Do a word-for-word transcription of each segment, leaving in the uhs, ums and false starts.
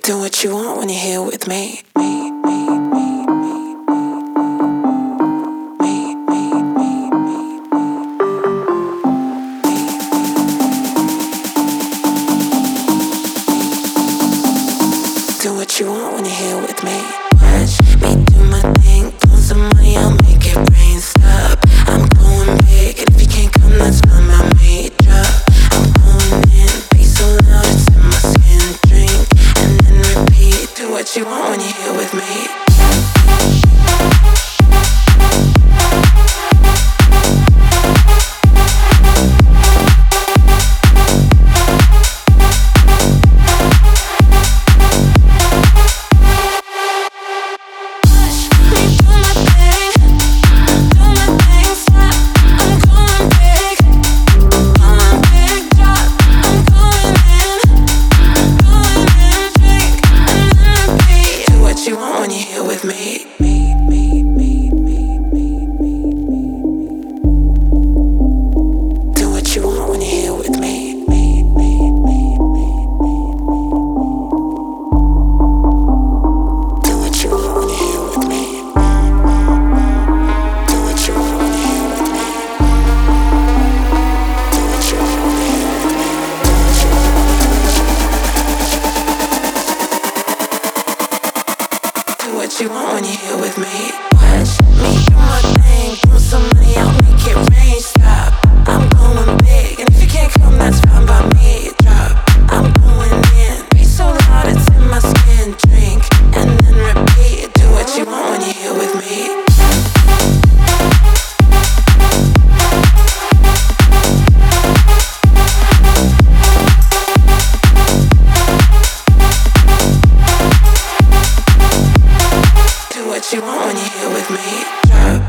Do what you want when you're here with me. Me, me, me, me, me, me, me, me. Do what you want when you're here with me. Watch me do my thing, throw some money, I'll make it rain. Stop, I'm going big, and if you can't come, that's fine by me. Drop, I'm going in, bass so loud it's in my skin. Drink, and then repeat. Do what you want when you're here with me. Me, me, me, me, me, me, me, me. Do what you want when you're here with me. Me, me, me, me, me, me. Do what you want when you're here with me. Do what you want when you're here with me. Do what you want when you're here with me. Do what you want when you're here with me. Watch me do my thing, throw some money, I'll make it rain. Stop, I'm going big, and if you can't come, that's fine by me. Drop, I'm going in, bass so loud it's in my skin. Drink, and then repeat. Do what you want when you're here with me. What you want when you're here with me. Drop.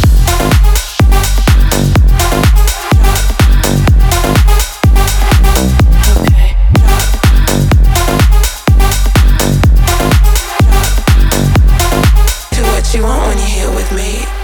Okay. Drop. Do what you want when you're here with me.